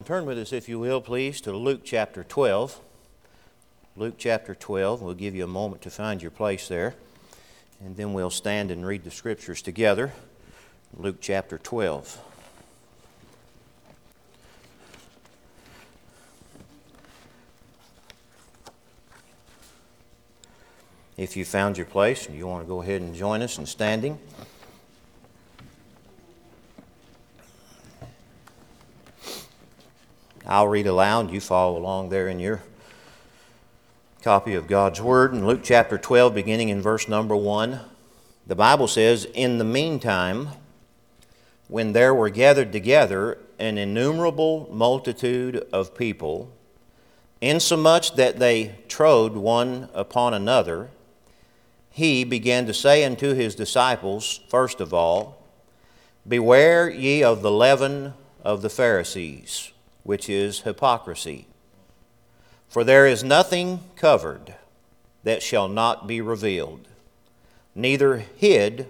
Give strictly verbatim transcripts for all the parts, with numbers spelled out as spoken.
turn with us, if you will, please, to Luke chapter twelve. Luke chapter twelve. We'll give you a moment to find your place there, and then we'll stand and read the Scriptures together. Luke chapter twelve. If you found your place and you want to go ahead and join us in standing. I'll read aloud. You follow along there in your copy of God's Word. In Luke chapter twelve, beginning in verse number one, the Bible says, "In the meantime, when there were gathered together an innumerable multitude of people, insomuch that they trode one upon another, he began to say unto his disciples, first of all, Beware ye of the leaven of the Pharisees, which is hypocrisy. For there is nothing covered that shall not be revealed, neither hid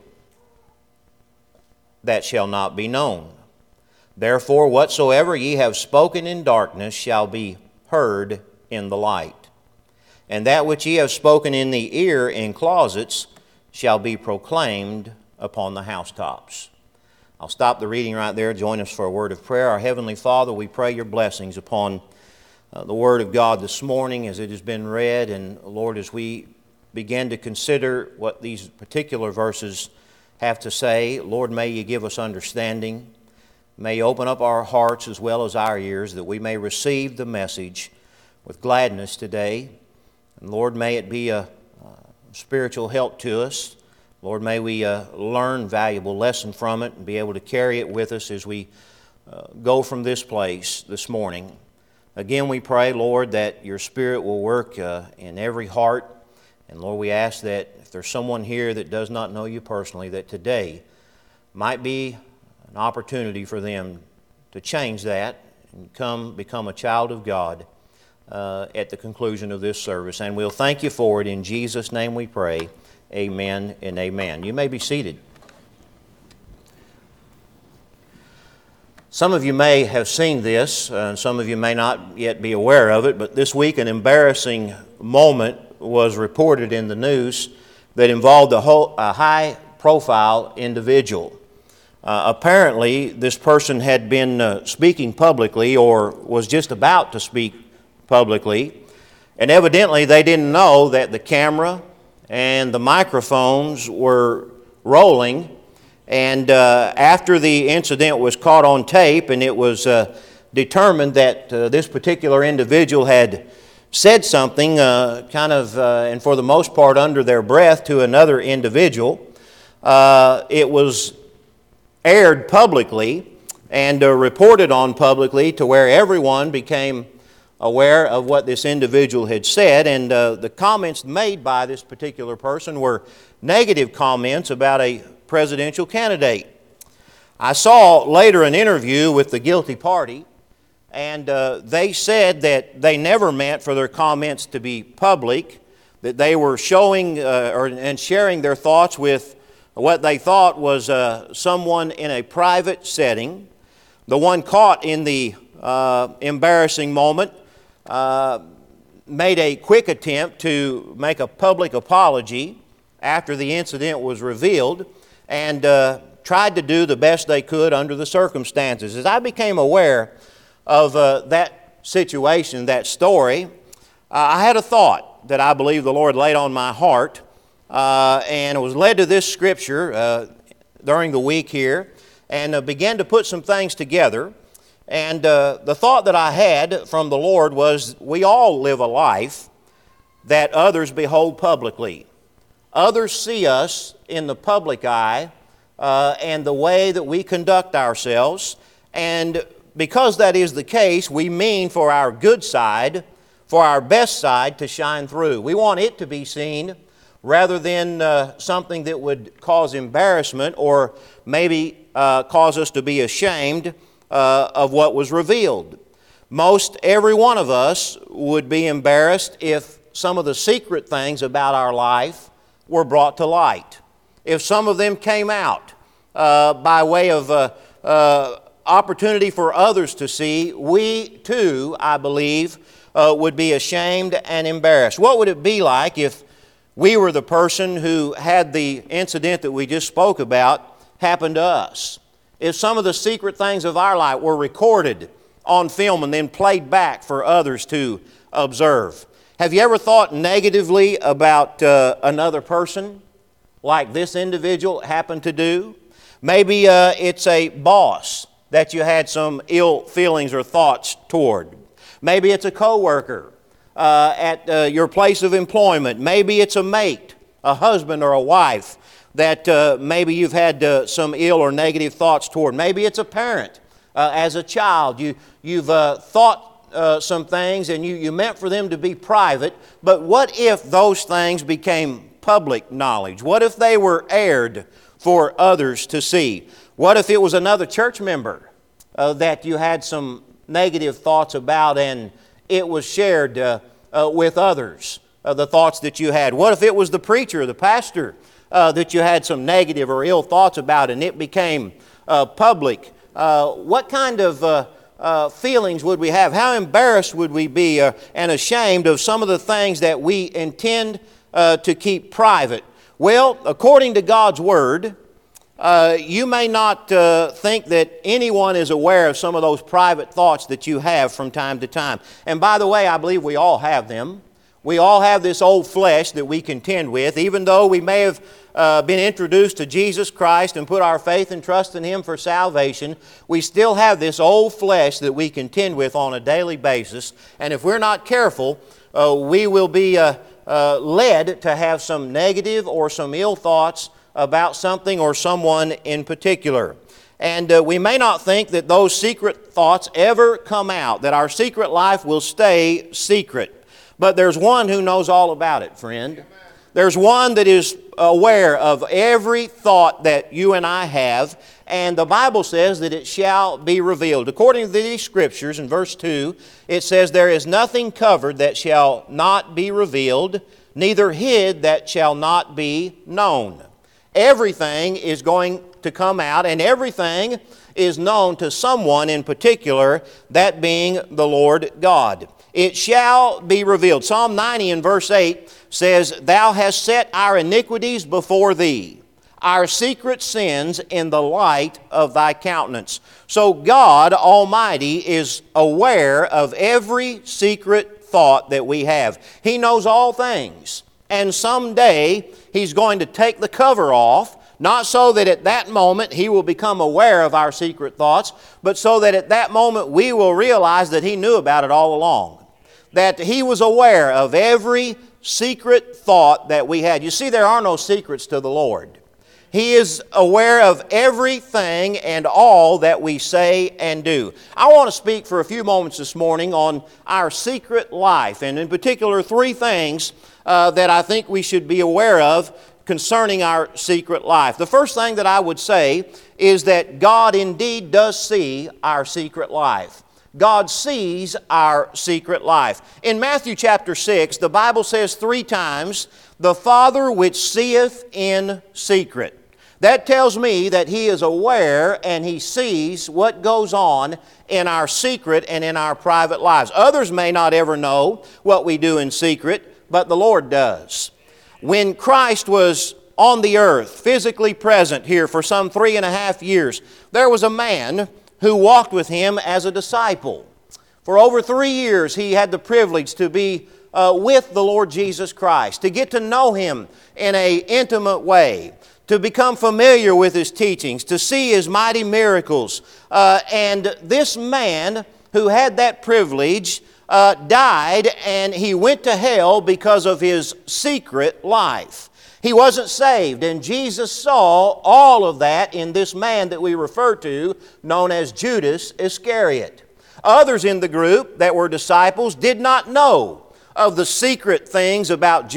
that shall not be known. Therefore whatsoever ye have spoken in darkness shall be heard in the light, and that which ye have spoken in the ear in closets shall be proclaimed upon the housetops." I'll stop the reading right there. Join us for a word of prayer. Our Heavenly Father, we pray your blessings upon uh, the Word of God this morning as it has been read. And Lord, as we begin to consider what these particular verses have to say, Lord, may you give us understanding. May you open up our hearts as well as our ears that we may receive the message with gladness today. And Lord, may it be a, a spiritual help to us. Lord, may we uh, learn valuable lesson from it and be able to carry it with us as we uh, go from this place this morning. Again, we pray, Lord, that your Spirit will work uh, in every heart. And Lord, we ask that if there's someone here that does not know you personally, that today might be an opportunity for them to change that and come become a child of God uh, at the conclusion of this service. And we'll thank you for it. In Jesus' name we pray. Amen and amen. You may be seated. Some of you may have seen this, uh, and some of you may not yet be aware of it, but this week an embarrassing moment was reported in the news that involved a, whole, a high-profile individual. Uh, apparently, this person had been uh, speaking publicly or was just about to speak publicly, and evidently they didn't know that the camera and the microphones were rolling, and uh, after the incident was caught on tape and it was uh, determined that uh, this particular individual had said something uh, kind of, uh, and for the most part under their breath to another individual, uh, it was aired publicly and uh, reported on publicly to where everyone became aware of what this individual had said, and uh, the comments made by this particular person were negative comments about a presidential candidate. I saw later an interview with the guilty party, and uh, they said that they never meant for their comments to be public, that they were showing uh, or, and sharing their thoughts with what they thought was uh, someone in a private setting. The one caught in the uh, embarrassing moment Uh, made a quick attempt to make a public apology after the incident was revealed and uh, tried to do the best they could under the circumstances. As I became aware of uh, that situation, that story, uh, I had a thought that I believe the Lord laid on my heart, uh, and it was led to this scripture uh, during the week here, and uh, began to put some things together. And uh, the thought that I had from the Lord was, we all live a life that others behold publicly. Others see us in the public eye uh, and the way that we conduct ourselves. And because that is the case, we mean for our good side, for our best side to shine through. We want it to be seen rather than uh, something that would cause embarrassment or maybe uh, cause us to be ashamed Uh, of what was revealed. Most every one of us would be embarrassed if some of the secret things about our life were brought to light. If some of them came out uh, by way of uh, uh, opportunity for others to see, we too, I believe, uh, would be ashamed and embarrassed. What would it be like if we were the person who had the incident that we just spoke about happen to us? If some of the secret things of our life were recorded on film and then played back for others to observe. Have you ever thought negatively about uh, another person like this individual happened to do? Maybe uh, it's a boss that you had some ill feelings or thoughts toward. Maybe it's a coworker uh, at uh, your place of employment. Maybe it's a mate, a husband or a wife that uh, maybe you've had uh, some ill or negative thoughts toward. Maybe it's a parent. Uh, as a child, you, you've uh, thought uh, some things and you, you meant for them to be private, but what if those things became public knowledge? What if they were aired for others to see? What if it was another church member uh, that you had some negative thoughts about and it was shared uh, uh, with others, uh, the thoughts that you had? What if it was the preacher, the pastor, uh, that you had some negative or ill thoughts about and it became uh, public? Uh, what kind of uh, uh, feelings would we have? How embarrassed would we be uh, and ashamed of some of the things that we intend uh, to keep private? Well, according to God's Word, uh, you may not uh, think that anyone is aware of some of those private thoughts that you have from time to time. And by the way, I believe we all have them. We all have this old flesh that we contend with. Even though we may have uh, been introduced to Jesus Christ and put our faith and trust in Him for salvation, we still have this old flesh that we contend with on a daily basis. And if we're not careful, uh, we will be uh, uh, led to have some negative or some ill thoughts about something or someone in particular. And uh, we may not think that those secret thoughts ever come out, that our secret life will stay secret. But there's one who knows all about it, friend. There's one that is aware of every thought that you and I have, and the Bible says that it shall be revealed. According to these Scriptures, in verse two, it says, "There is nothing covered that shall not be revealed, neither hid that shall not be known." Everything is going to come out, and everything is known to someone in particular, that being the Lord God. It shall be revealed. Psalm ninety in verse eight says, "Thou hast set our iniquities before Thee, our secret sins in the light of Thy countenance." So God Almighty is aware of every secret thought that we have. He knows all things. And someday He's going to take the cover off, not so that at that moment He will become aware of our secret thoughts, but so that at that moment we will realize that He knew about it all along. That He was aware of every secret thought that we had. You see, there are no secrets to the Lord. He is aware of everything and all that we say and do. I want to speak for a few moments this morning on our secret life, and in particular three things uh, that I think we should be aware of concerning our secret life. The first thing that I would say is that God indeed does see our secret life. God sees our secret life. In Matthew chapter six, the Bible says three times, "The Father which seeth in secret." That tells me that He is aware and He sees what goes on in our secret and in our private lives. Others may not ever know what we do in secret, but the Lord does. When Christ was on the earth, physically present here for some three and a half years, there was a man who walked with Him as a disciple. For over three years, he had the privilege to be uh, with the Lord Jesus Christ, to get to know Him in an intimate way, to become familiar with His teachings, to see His mighty miracles. Uh, and this man who had that privilege uh, died, and he went to hell because of his secret life. He wasn't saved, and Jesus saw all of that in this man that we refer to, known as Judas Iscariot. Others in the group that were disciples did not know of the secret things about